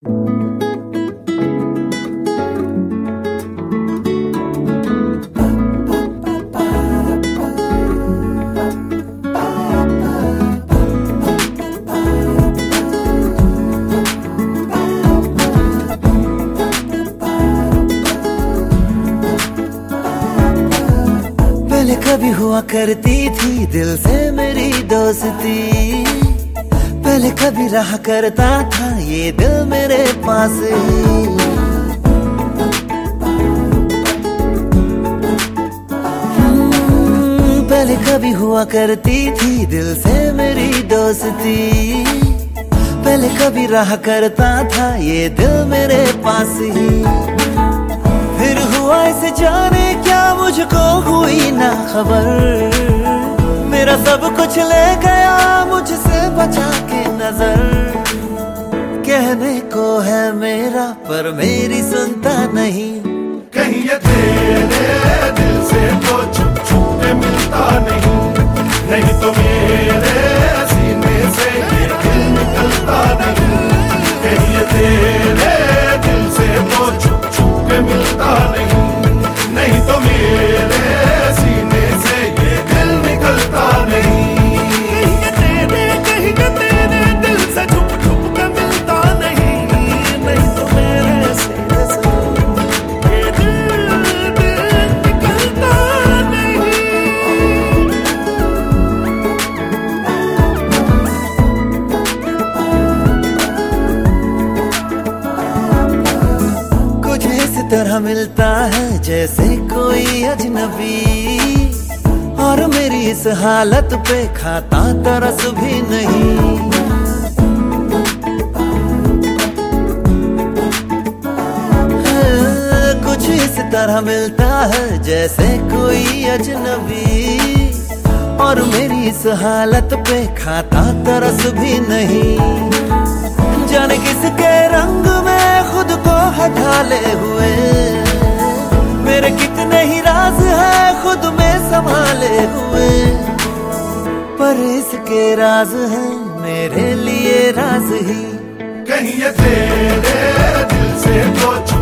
पहले कभी हुआ करती थी दिल से मेरी दोस्ती, पहले कभी रहा करता था ये दिल मेरे पास ही। पहले कभी हुआ करती थी दिल से मेरी दोस्ती, पहले कभी रहा करता था ये दिल मेरे पास ही। फिर हुआ ऐसे जाने क्या मुझको हुई ना खबर, मेरा सब कुछ ले गया मुझसे बचा के नजर। कहने को है मेरा पर मेरी सुनता नहीं, कहीं ये तेरे दिल से तो छुप छुप के मिलता नहीं, नहीं तो मेरे सीने से ये दिल निकलता नहीं। कहीं ये तेरे दिल से तो छुप छुप के मिलता नहीं, नहीं तो मेरे सीने से ये दिल निकलता नहीं। कहीं ये तेरे दिल से छुप छुप के मिलता नहीं, नहीं तो मेरे सीने से ये दिल निकलता नहीं। कुछ इस तरह मिलता है जैसे कोई अजनबी, और मेरी इस हालत पे खाता तरस भी नहीं। कुछ इस तरह मिलता है जैसे कोई अजनबी, और मेरी इस हालत पे खाता तरस भी नहीं। जाने किसके रंग में खुद को हटा ले हुए, मेरे कितने ही राज है खुद में संभाले हुए, पर इसके राज है मेरे लिए राज ही। कहीं ये तेरे दिल से तो